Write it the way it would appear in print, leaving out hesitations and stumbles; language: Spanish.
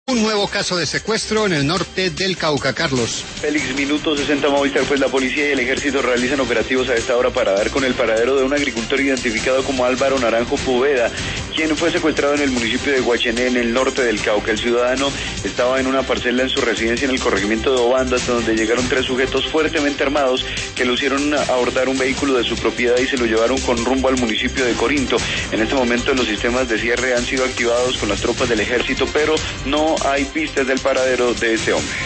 Un nuevo caso de secuestro en el norte del Cauca, Carlos. Félix, minuto 60 Movistar, pues la policía y el ejército realizan operativos a esta hora para dar con el paradero de un agricultor identificado como Álvaro Naranjo Poveda, quien fue secuestrado en el municipio de Guachené, en el norte del Cauca. El ciudadano estaba en una parcela en su residencia en el corregimiento de Obando, hasta donde llegaron 3 sujetos fuertemente armados que lo hicieron abordar un vehículo de su propiedad y se lo llevaron con rumbo al municipio de Corinto. En este momento los sistemas de cierre han sido activados con las tropas del ejército, pero no hay pistas del paradero de este hombre.